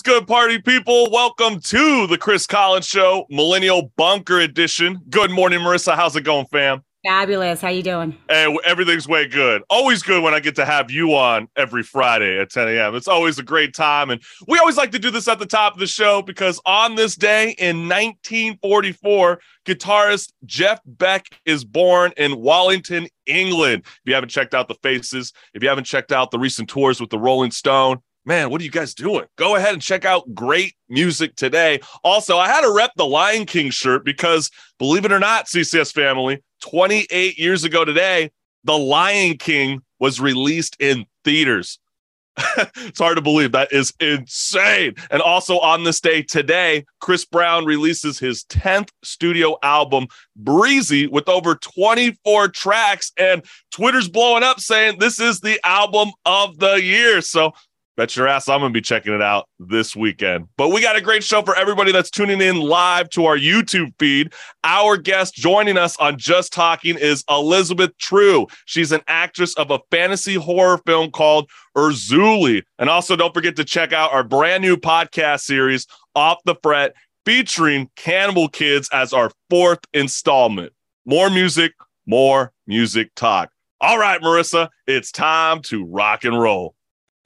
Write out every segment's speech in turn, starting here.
good, party people? Welcome to the Chris Collins Show, Millennial Bunker Edition. Good morning, Marissa. How's it going, fam? Fabulous. How you doing? Hey, everything's way good. Always good when I get to have you on every Friday at 10 a.m. It's always a great time. And we always like to do this at the top of the show because on this day in 1944, guitarist Jeff Beck is born in Wallington, England. If you haven't checked out the faces, if you haven't checked out the recent tours with the Rolling Stone, man, what are you guys doing? Go ahead and check out great music today. Also, I had to rep the Lion King shirt because, believe it or not, CCS family, 28 years ago today, The Lion King was released in theaters. It's hard to believe. That is insane. And also on this day today, Chris Brown releases his 10th studio album, Breezy, with over 24 tracks. And Twitter's blowing up saying this is the album of the year. So bet your ass I'm going to be checking it out this weekend. But we got a great show for everybody that's tuning in live to our YouTube feed. Our guest joining us on Just Talking is Elizabeth True. She's an actress of a fantasy horror film called Erzulie. And also don't forget to check out our brand new podcast series, Off the Fret, featuring Cannibal Kids as our 4th installment. More music talk. All right, Marissa, it's time to rock and roll.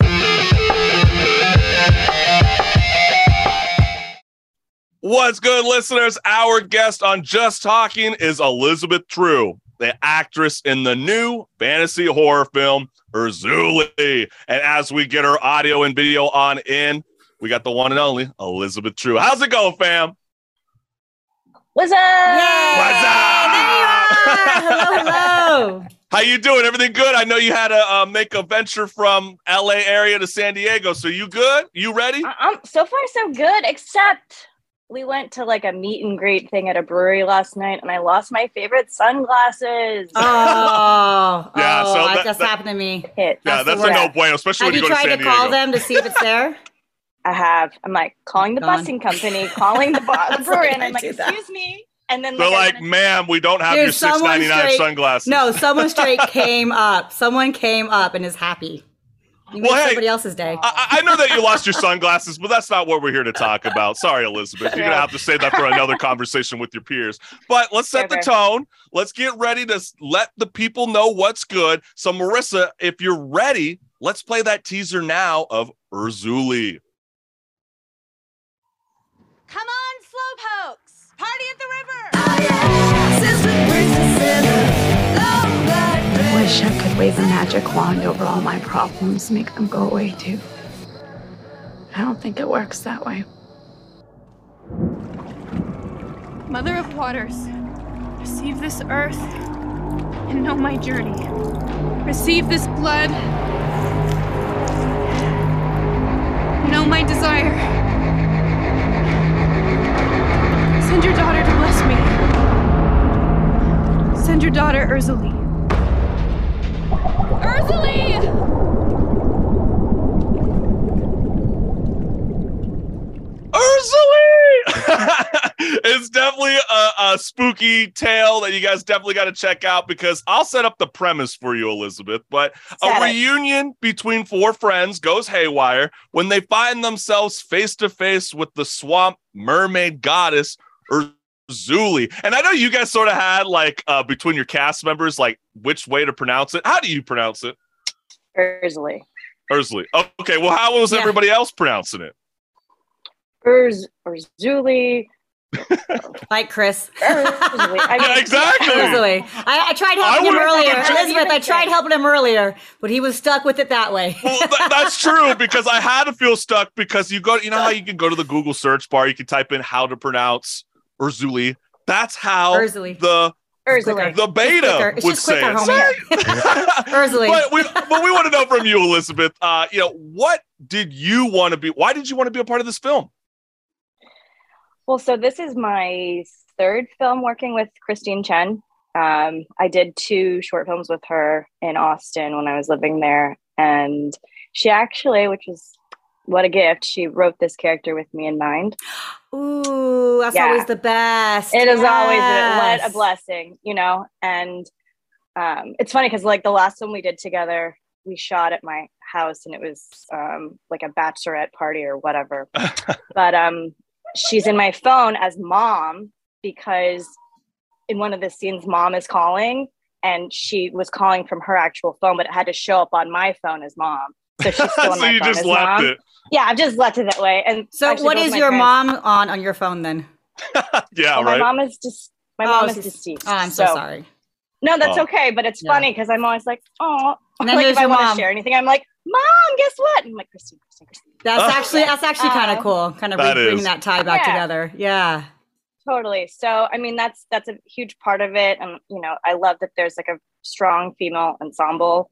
What's good, listeners? Our guest on Just Talking is Elizabeth True, the actress in the new fantasy horror film Erzulie. And as we get her audio and video on in, we got the one and only Elizabeth True. How's it going, fam? What's up? Yay! What's up? There you are. Hello. How you doing? Everything good? I know you had to make a venture from LA area to San Diego. So you good? You ready? So far, so good, except we went to like a meet and greet thing at a brewery last night and I lost my favorite sunglasses. Oh, yeah, so that just happened to me. That's a no bueno, especially when you go to San Diego. Have you tried to call them to see if it's there? I have. I'm like calling the busing company, calling the brewery, and I'm like, excuse me. And then they're like, ma'am, we don't have your $6.99 sunglasses. No, someone straight came up. Someone came up and is happy. You made somebody else's day. I know that you lost your sunglasses, but that's not what we're here to talk about. Sorry, Elizabeth. You're going to have to save that for another conversation with your peers. But let's set the tone. Let's get ready to let the people know what's good. So, Marissa, if you're ready, let's play that teaser now of Erzulie. Come on, Slowpokes! Party at the river! Oh, yeah. I wish I could wave a magic wand over all my problems, make them go away too. I don't think it works that way. Mother of waters, receive this earth and know my journey. Receive this blood, know my desire. Send your daughter to bless me. Send your daughter, Erzulie. Erzulie! It's definitely a spooky tale that you guys definitely got to check out because I'll set up the premise for you, Elizabeth. But a reunion between 4 friends goes haywire when they find themselves face to face with the swamp mermaid goddess Erzulie. And I know you guys sort of had like between your cast members, like which way to pronounce it. How do you pronounce it? Erzulie. Erzulie. Okay. Well, how was everybody else pronouncing it? Erzulie. Like Chris. Exactly. Erzulie. I tried helping him earlier. Elizabeth, I tried helping him earlier, but he was stuck with it that way. Well, that's true because I had to feel stuck because you know how you can go to the Google search bar, you can type in how to pronounce Erzulie. That's how the beta would say it. Erzulie. But we want to know from you, Elizabeth, what did you want to be? Why did you want to be a part of this film? Well, so this is my 3rd film working with Christine Chen. I did 2 short films with her in Austin when I was living there. And she actually, which is what a gift, she wrote this character with me in mind. Ooh, that's always the best. It is always a blessing, you know? And it's funny because like the last one we did together, we shot at my house, and it was like a bachelorette party or whatever. But she's in my phone as mom, because in one of the scenes, mom is calling, and she was calling from her actual phone, but it had to show up on my phone as mom. So she's still on so my you phone just as left mom. it. Yeah, I've just left it that way. And So actually, what both is my your parents- mom on your phone then? Yeah, well, right. my mom is just deceased. Oh, I'm so sorry. No, that's Oh. okay. But it's Yeah. funny because I'm always like, oh, And then like there's if I your want mom. to share anything, I'm like, Mom, guess what? And I'm like, Christine. That's actually kind of cool. Kind of That bringing is. that tie back Yeah. together. Yeah. Totally. So, I mean, that's a huge part of it. And, you know, I love that there's like a strong female ensemble.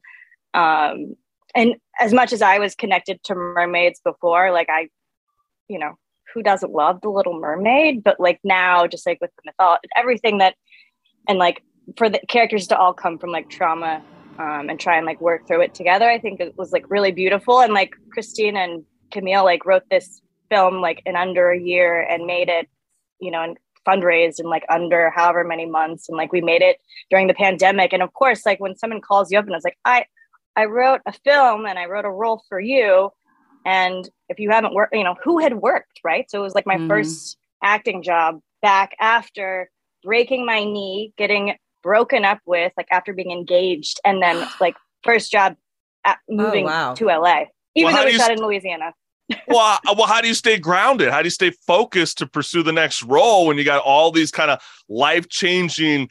And as much as I was connected to mermaids before, like you know, who doesn't love The Little Mermaid? But like now, just like with the mythology, everything that, and like for the characters to all come from like trauma and try and like work through it together, I think it was like really beautiful. And like Christine and Camille like wrote this film like in under a year and made it, you know, and fundraised in like under however many months. And like we made it during the pandemic. And of course, like when someone calls you up and it's like, I wrote a film and I wrote a role for you. And if you haven't worked, you know, who had worked, right? So it was like my first acting job back after breaking my knee, getting broken up with, like after being engaged, and then like first job moving to LA, even though we shot in Louisiana. well, how do you stay grounded? How do you stay focused to pursue the next role when you got all these kind of life-changing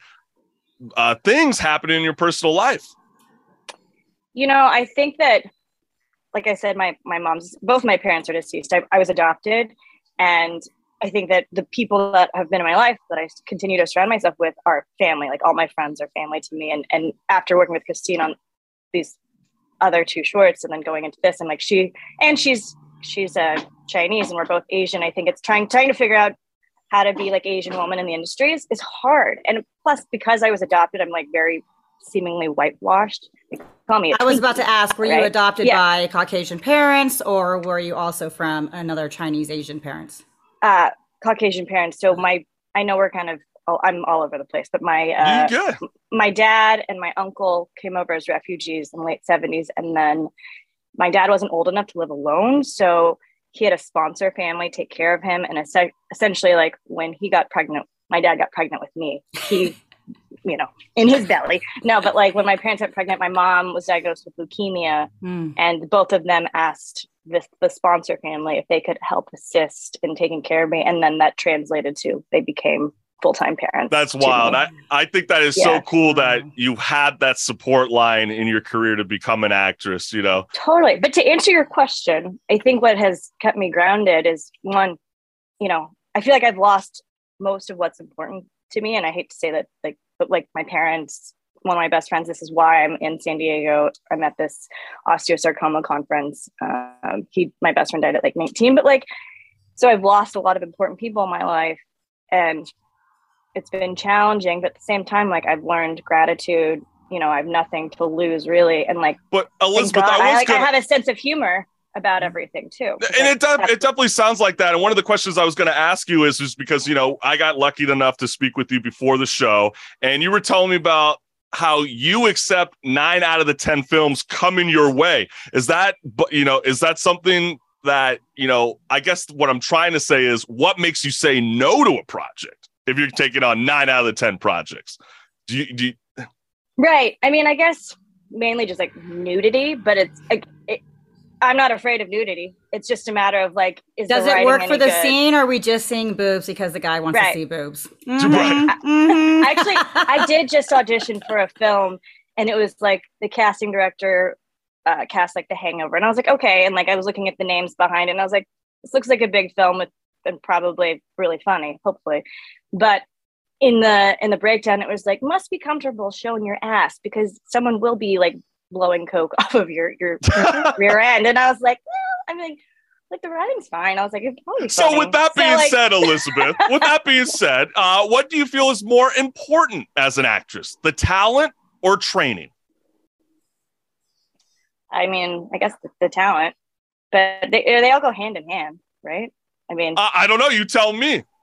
things happening in your personal life? You know, I think that, like I said, my both my parents are deceased. I was adopted. And I think that the people that have been in my life that I continue to surround myself with are family. Like all my friends are family to me. And after working with Christine on these other two shorts and then going into this, and like she's Chinese and we're both Asian. I think it's trying to figure out how to be like Asian woman in the industry is hard. And plus, because I was adopted, I'm like very seemingly whitewashed. They call me. I was about to ask, were you adopted Yeah. by Caucasian parents, or were you also from another Chinese Asian parents? Caucasian parents. So I know we're kind of, I'm all over the place, but my dad and my uncle came over as refugees in the late 70s. And then my dad wasn't old enough to live alone. So he had a sponsor family take care of him. And essentially like when he got pregnant, my dad got pregnant with me. He, you know, in his belly. No, but like when my parents got pregnant, my mom was diagnosed with leukemia, and both of them asked the sponsor family if they could help assist in taking care of me. And then that translated to they became full-time parents. That's wild. I think that is so cool that you had that support line in your career to become an actress, you know? Totally. But to answer your question, I think what has kept me grounded is one, you know, I feel like I've lost most of what's important to me. And I hate to say that, like, but like my parents, one of my best friends, this is why I'm in San Diego. I'm at this osteosarcoma conference. My best friend died at like 19, but like, so I've lost a lot of important people in my life, and it's been challenging, but at the same time, like I've learned gratitude, you know, I have nothing to lose really. And like, but Elizabeth, God, I have a sense of humor about everything too. And it definitely sounds like that. And one of the questions I was going to ask you is because, you know, I got lucky enough to speak with you before the show, and you were telling me about how you accept 9 out of the 10 films coming your way. Is that something that, you know, I guess what I'm trying to say is what makes you say no to a project if you're taking on 9 out of the 10 projects? Do you Right. I mean, I guess mainly just like nudity, but it's like, I'm not afraid of nudity. It's just a matter of like, does it work for the scene, or are we just seeing boobs because the guy wants to see boobs? Actually, I did just audition for a film, and it was like the casting director cast like The Hangover, and I was like, okay, and like I was looking at the names behind it, and I was like, this looks like a big film and probably really funny, hopefully. But in the breakdown, it was like, must be comfortable showing your ass because someone will be like blowing coke off of your rear end. And I was like, well, I mean, like the writing's fine. I was like, it's probably funny. So with that being said, Elizabeth, what do you feel is more important as an actress, the talent or training? I mean, I guess the talent, but they all go hand in hand, right? I mean, I don't know. You tell me.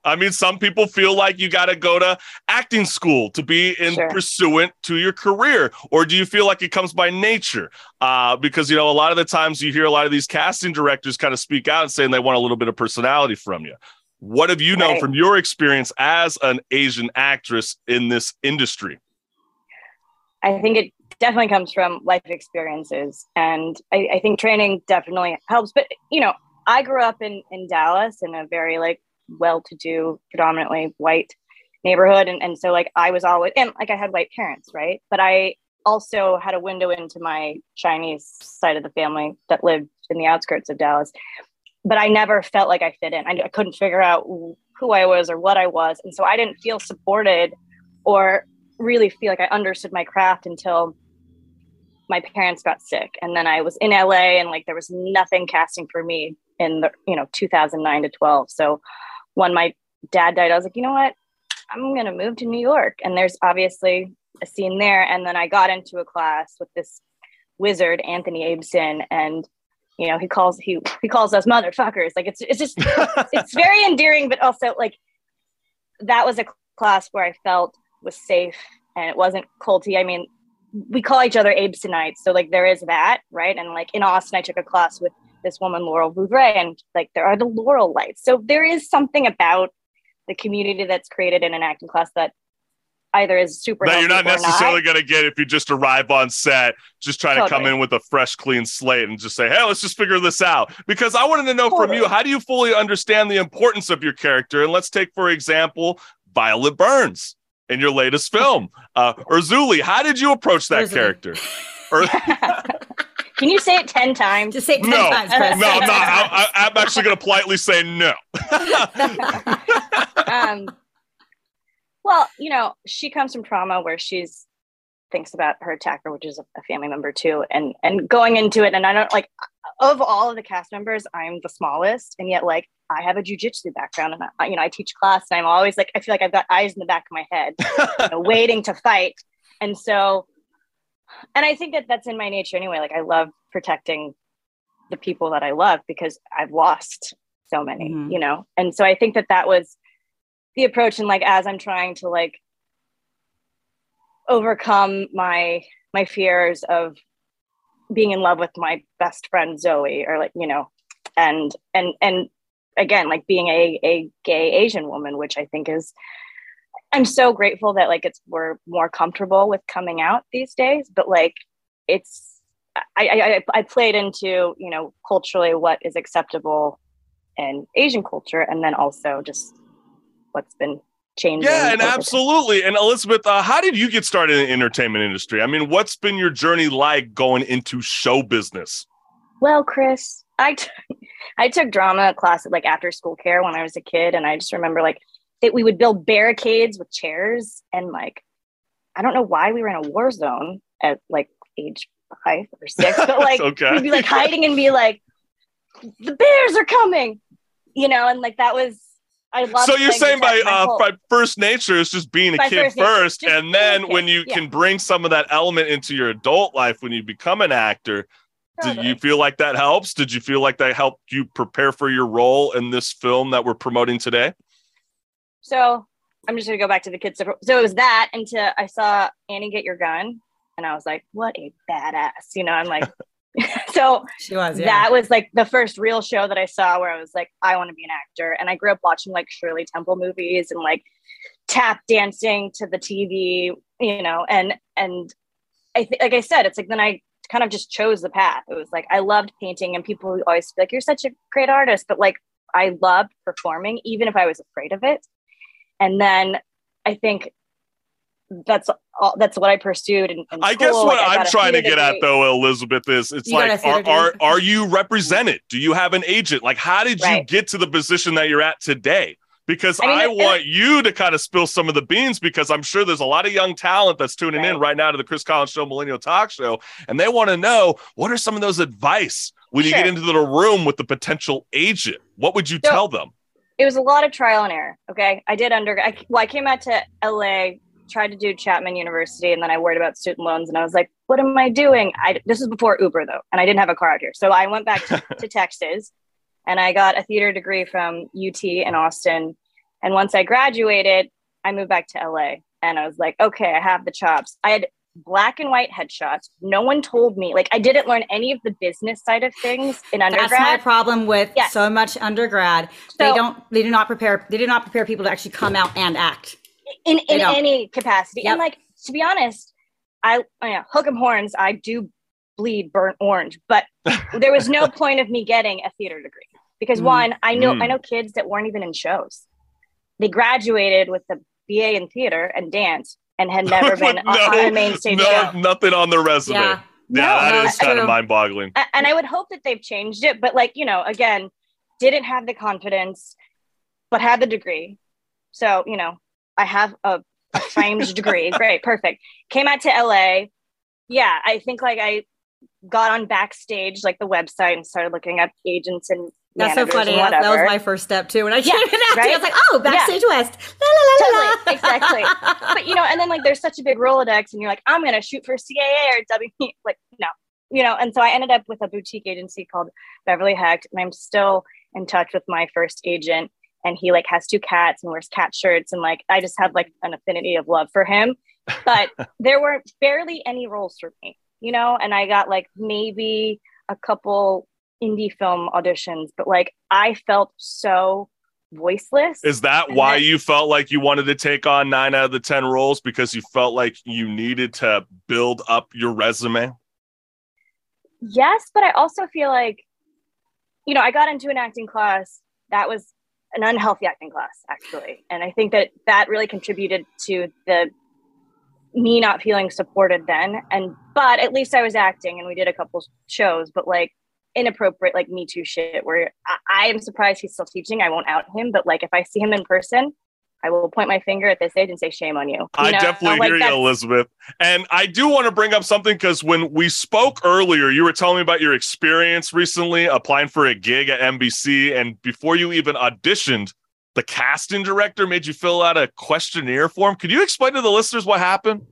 I mean, some people feel like you got to go to acting school to be in Sure. pursuant to your career. Or do you feel like it comes by nature? Because, you know, a lot of the times you hear a lot of these casting directors kind of speak out and saying they want a little bit of personality from you. What have you known Right. from your experience as an Asian actress in this industry? I think it definitely comes from life experiences. And I think training definitely helps. But, you know, I grew up in Dallas in a very like well-to-do, predominantly white neighborhood. And so like I was always, and like I had white parents, right? But I also had a window into my Chinese side of the family that lived in the outskirts of Dallas. But I never felt like I fit in. I couldn't figure out who I was or what I was. And so I didn't feel supported or really feel like I understood my craft until my parents got sick. And then I was in LA and like there was nothing casting for me in the, 2009 to 12. So when my dad died, I was like, you know what? I'm going to move to New York. And there's obviously a scene there. And then I got into a class with this wizard, Anthony Abeson, and he calls us motherfuckers. Like it's just it's very endearing, but also like that was a class where I felt was safe and it wasn't culty. I mean, we call each other Abesonites, so like there is that, right? And like in Austin, I took a class with this woman, Laurel Vouvray, and like there are the Laurel Lights. So there is something about the community that's created in an acting class that either is super that you're not healthy or necessarily going to get if you just arrive on set, just trying to come Totally. in with a fresh, clean slate and just say, hey, let's just figure this out. Because I wanted to know from Totally. you, how do you fully understand the importance of your character? And let's take, for example, Violet Burns in your latest film, Urzuli. How did you approach that Urzuli. character? Can you say it 10 times? Just say it 10 No, times, Chris. no, I'm not. I'm actually going to politely say no. Well, she comes from trauma where she's thinks about her attacker, which is a family member too, and going into it. And I don't like, of all of the cast members, I'm the smallest, and yet like I have a jujitsu background, and I teach class, and I'm always like, I feel like I've got eyes in the back of my head, waiting to fight. And so, and I think that that's in my nature anyway. Like I love protecting the people that I love because I've lost so many, Mm-hmm. And so I think that was the approach. And like, as I'm trying to like overcome my fears of being in love with my best friend, Zoe, or like, and again, like being a gay Asian woman, which I think I'm so grateful that like we're more comfortable with coming out these days, but like I played into, culturally what is acceptable in Asian culture. And then also just what's been changing. Yeah, and over time. absolutely. And Elizabeth, how did you get started in the entertainment industry? I mean, what's been your journey like going into show business? Well, Chris, I took drama class at like after school care when I was a kid. And I just remember like we would build barricades with chairs. And like, I don't know why we were in a war zone at like age 5 or 6, but like Okay. we'd be like hiding and be like, the bears are coming, and like that was, I love. So you're saying by first nature, it's just being a By kid first nature, first, just and being then a kid, when you yeah. can bring some of that element into your adult life when you become an actor, did you feel like that helps? Did you feel like that helped you prepare for your role in this film that we're promoting today? So I'm just gonna go back to the kids. So it was that, and I saw Annie Get Your Gun, and I was like, what a badass, I'm like. So She was, yeah. that was like the first real show that I saw where I was like, I want to be an actor. And I grew up watching like Shirley Temple movies and like tap dancing to the TV, and I think, like I said, it's like, then I kind of just chose the path. It was like, I loved painting, and people would always be like, you're such a great artist, but like, I loved performing, even if I was afraid of it. And then I think that's what I pursued. In I school. guess what Like, I I'm got a trying to theater get at degree. though, Elizabeth, is it's You got like, a theater degree. are you represented? Do you have an agent? Like, how did you Right. get to the position that you're at today? Because I mean, I want you to kind of spill some of the beans, because I'm sure there's a lot of young talent that's tuning in Right. right now to the Chris Collins Show Millennial Talk Show, and they want to know, what are some of those advice when you Sure. get into the room with the potential agent? What would you tell them? It was a lot of trial and error. Okay. I did I came out to LA, tried to do Chapman University, and then I worried about student loans, and I was like, what am I doing? This was before Uber though, and I didn't have a car out here. So I went back to Texas, and I got a theater degree from UT in Austin. And once I graduated, I moved back to LA and I was like, okay, I have the chops. I had black and white headshots. No one told me, like, I didn't learn any of the business side of things in undergrad. That's my problem with so much undergrad. So, they do not prepare people to actually come out and act in any capacity. Yep. And like, to be honest, hook 'em horns, I do bleed burnt orange, but there was no point of me getting a theater degree because one, I know kids that weren't even in shows. They graduated with a BA in theater and dance and had never been on a main stage show. Nothing on their resume. Yeah, that is kind of mind-boggling. And I would hope that they've changed it, but like, you know, again, didn't have the confidence, but had the degree. So, you know, I have a framed degree. Great, perfect. Came out to LA. Yeah, I think like I got on Backstage, like the website, and started looking up agents and that's so funny. That was my first step too. When I came in acting, right? I was like, "Oh, Backstage West." Totally, exactly. But you know, and then like there's such a big Rolodex, and you're like, "I'm gonna shoot for CAA or WP." Like, no, you know. And so I ended up with a boutique agency called Beverly Hecht, and I'm still in touch with my first agent. And he like has 2 cats and wears cat shirts, and like I just have like an affinity of love for him. But there were barely any roles for me, you know. And I got like maybe a couple indie film auditions, but like I felt so voiceless. Is that why you felt like you wanted to take on 9 out of the 10 roles, because you felt like you needed to build up your resume? Yes, but I also feel like, you know, I got into an acting class that was an unhealthy acting class, actually. And I think that really contributed to me not feeling supported then. But at least I was acting and we did a couple shows, but like inappropriate, like Me Too shit where I am surprised he's still teaching. I won't out him, but like if I see him in person, I will point my finger at this age and say, shame on you. I definitely hear you, Elizabeth. And I do want to bring up something, because when we spoke earlier, you were telling me about your experience recently applying for a gig at NBC. And before you even auditioned, the casting director made you fill out a questionnaire form. Could you explain to the listeners what happened?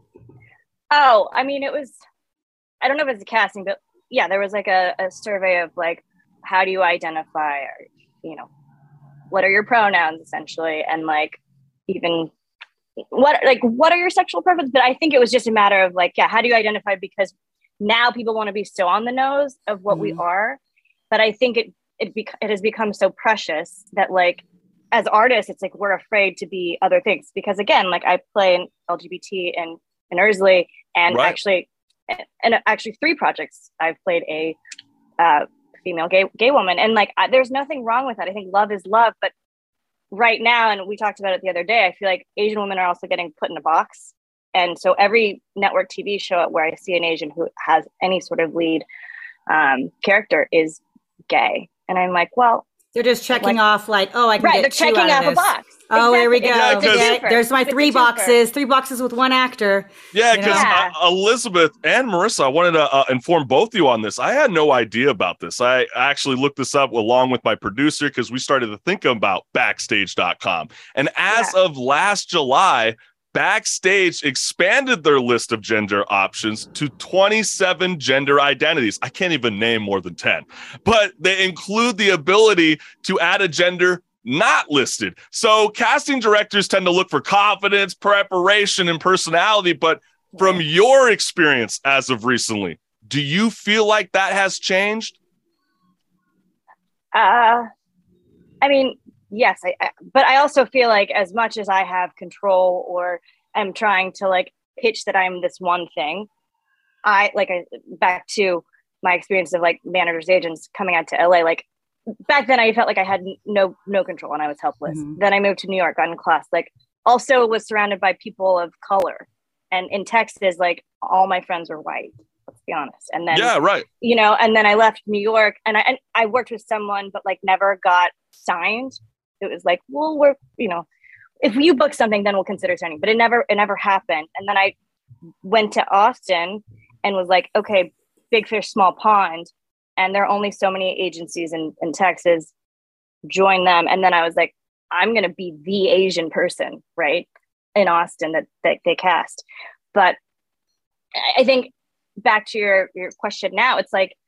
Oh, I mean, I don't know if it's a casting, but yeah, there was like a survey of like, how do you identify, or, you know, what are your pronouns essentially? And like, even what are your sexual preferences? But I think it was just a matter of like, yeah, how do you identify? Because now people want to be so on the nose of what we are. But I think it has become so precious that like, as artists, it's like, we're afraid to be other things, because again, like I play an LGBT in Ursley, and actually 3 projects I've played a female gay woman, and like there's nothing wrong with that. I think love is love, but right now, and we talked about it the other day, I feel like Asian women are also getting put in a box, and so every network TV show where I see an Asian who has any sort of lead character is gay, and I'm like, well, they're just checking off like, oh, I can get 2 checking out off of this. A box. Oh, exactly. There we go. Yeah, there's my 3 boxes. 3 boxes with 1 actor. Yeah, because Elizabeth and Marissa, I wanted to inform both of you on this. I had no idea about this. I actually looked this up along with my producer, because we started to think about Backstage.com. And as of last July, Backstage expanded their list of gender options to 27 gender identities. I can't even name more than 10, but they include the ability to add a gender not listed. So casting directors tend to look for confidence, preparation, and personality. But from your experience as of recently, do you feel like that has changed? I mean, yes, but I also feel like as much as I have control or am trying to like pitch that I'm this one thing, back to my experience of like managers, agents coming out to LA, like back then I felt like I had no control and I was helpless. Then I moved to New York, got in class, like also was surrounded by people of color. And in Texas, like all my friends were white, let's be honest. And then, you know, and then I left New York and I worked with someone, but like never got signed. It was like, well, we're, you know, if you book something, then we'll consider signing, but it never happened. And then I went to Austin and was like, okay, big fish, small pond. And there are only so many agencies in Texas, join them. And then I was like, I'm going to be the Asian person, right, in Austin that they cast. But I think back to your question now, it's like,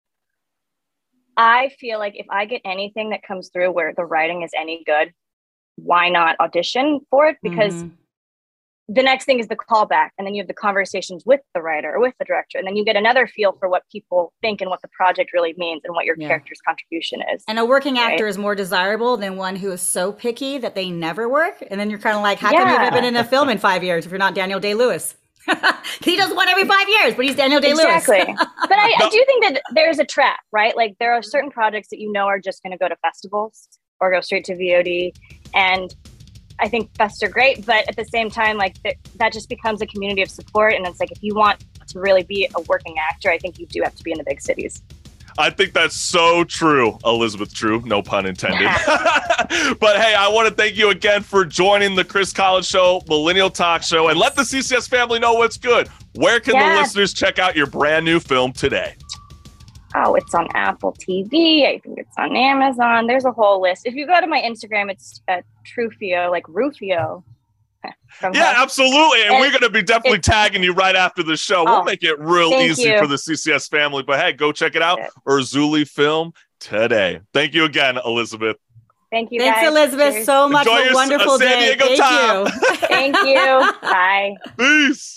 I feel like if I get anything that comes through where the writing is any good, why not audition for it? Because the next thing is the callback, and then you have the conversations with the writer or with the director, and then you get another feel for what people think and what the project really means and what your character's contribution is. And a working actor is more desirable than one who is so picky that they never work. And then you're kind of like, how come you haven't been in a film in 5 years if you're not Daniel Day-Lewis? He does one every 5 years, but he's Daniel Day-Lewis. Exactly. But I do think that there's a trap, right? Like there are certain projects that are just going to go to festivals or go straight to VOD, and I think fests are great, but at the same time, like that just becomes a community of support. And it's like, if you want to really be a working actor, I think you do have to be in the big cities. I think that's so true, Elizabeth True, no pun intended. But hey, I want to thank you again for joining the Chris Collins Show, Millennial Talk Show, and let the CCS family know what's good. Where can the listeners check out your brand new film today? Oh, it's on Apple TV. I think it's on Amazon. There's a whole list. If you go to my Instagram, it's Trufio, like Rufio. Absolutely. And we're going to be definitely tagging you right after the show. We'll make it real easy for the CCS family. But hey, go check it out. Urzuli Film today. Thank you again, Elizabeth. Thank you, Thanks, guys. Elizabeth. Cheers. So much. Enjoy a wonderful San day. Diego time. Thank you. Bye. Peace.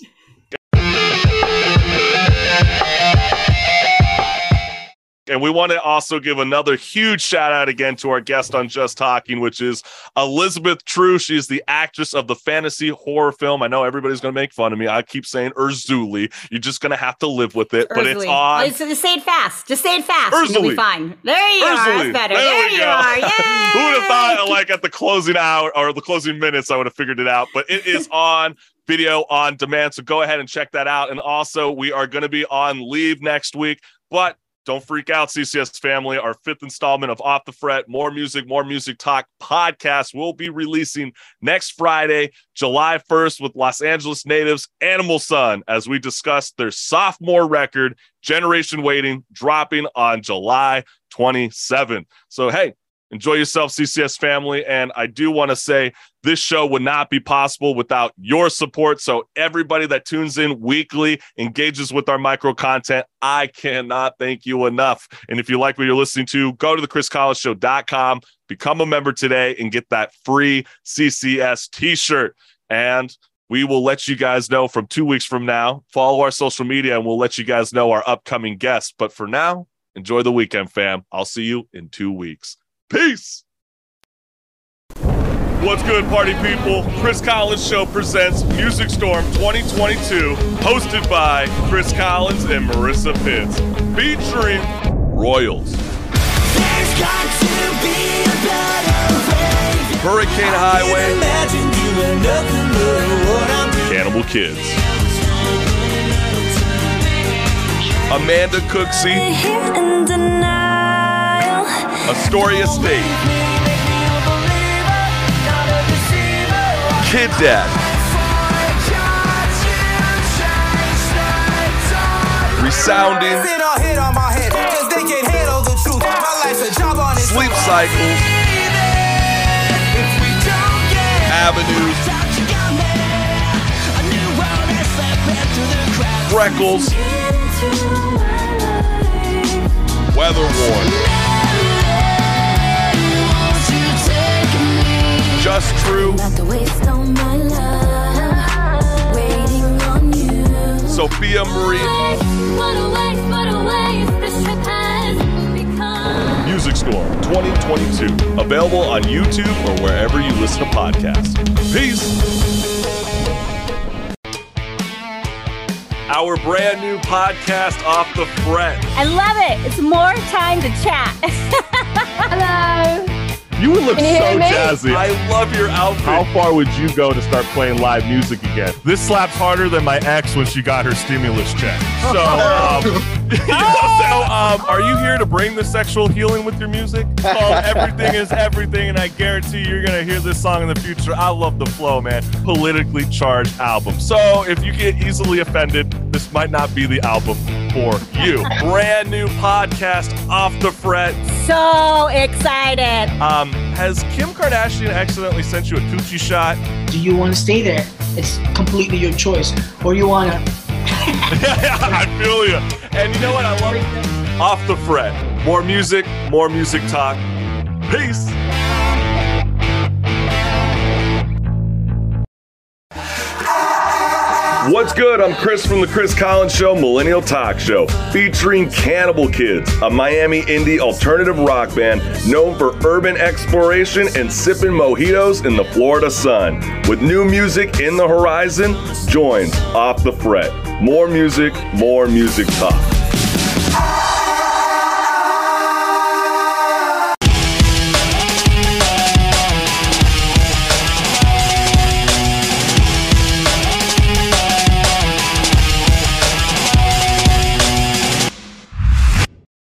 And we want to also give another huge shout out again to our guest on Just Talking, which is Elizabeth True. She's the actress of the fantasy horror film. I know everybody's going to make fun of me. I keep saying Urzuli. You're just going to have to live with it. Urzuli. But it's on. Just say it fast. Just say it fast. Urzuli. You'll be fine. There you are. That's better. There you are. Yay! Who would have thought, like, at the closing hour or the closing minutes, I would have figured it out. But it is on video on demand. So go ahead and check that out. And also, we are going to be on leave next week. But don't freak out, CCS family. Our 5th installment of Off the Fret, More Music Talk podcast will be releasing next Friday, July 1st, with Los Angeles natives Animal Sun, as we discuss their sophomore record, Generation Waiting, dropping on July 27th. So, hey, enjoy yourself, CCS family. And I do want to say this show would not be possible without your support. So everybody that tunes in weekly, engages with our micro content, I cannot thank you enough. And if you like what you're listening to, go to thechriscollinsshow.com, become a member today, and get that free CCS t-shirt. And we will let you guys know from 2 weeks from now. Follow our social media and we'll let you guys know our upcoming guests. But for now, enjoy the weekend, fam. I'll see you in 2 weeks. Peace. What's good, party people? Chris Collins Show presents Music Storm 2022, hosted by Chris Collins and Marissa Pitts, featuring Royals, Hurricane Highway, Cannibal Kids, Amanda Cooksey, Astoria State, Kid Dad, Resounding, Sleep Cycles, Avenues, Freckles, Weather Worn, Just True, Sophia Marie, Music Storm 2022, available on YouTube or wherever you listen to podcasts. Peace. Our brand new podcast, Off the Fret. I love it. It's more time to chat. Hello. You look so me? jazzy. I love your outfit. How far would you go to start playing live music again? This slaps harder than my ex when she got her stimulus check. So, are you here to bring the sexual healing with your music? Everything is everything, and I guarantee you're going to hear this song in the future. I love the flow, man. Politically charged album. So if you get easily offended, this might not be the album for you. Brand new podcast, Off the Fret. So excited. Has Kim Kardashian accidentally sent you a coochie shot? Do you want to stay there? It's completely your choice. Or you want to... I feel you. And you know what? I love it. Off the Fret. More music talk. Peace. What's good? I'm Chris from The Chris Collins Show, Millennial Talk Show, featuring Cannibal Kids, a Miami indie alternative rock band known for urban exploration and sipping mojitos in the Florida sun. With new music in the horizon, join Off the Fret. More music talk.